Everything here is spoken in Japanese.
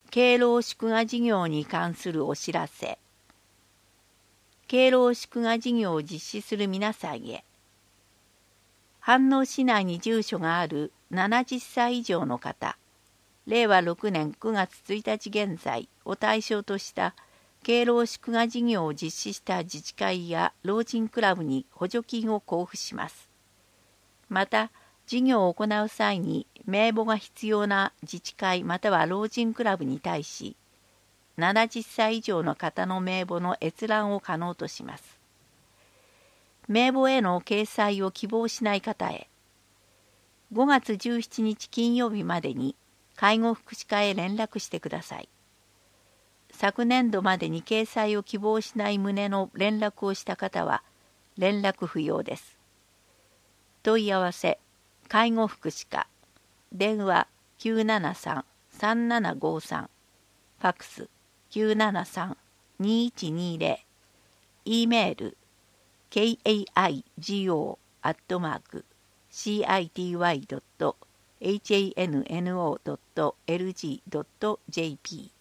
敬老祝賀事業に関するお知らせ。敬老祝賀事業を実施する皆さんへ。飯能市内に住所がある70歳以上の方、令和6年9月1日現在を対象とした敬老祝賀事業を実施した自治会や老人クラブに補助金を交付します。また、事業を行う際に名簿が必要な自治会または老人クラブに対し、70歳以上の方の名簿の閲覧を可能とします。名簿への掲載を希望しない方へ、5月17日金曜日までに介護福祉課へ連絡してください。昨年度までに掲載を希望しない旨の連絡をした方は連絡不要です。問い合わせ介護福祉課、電話 973-3753、ファックス 973-2120、E メール kaigo@city.hanno.lg.jp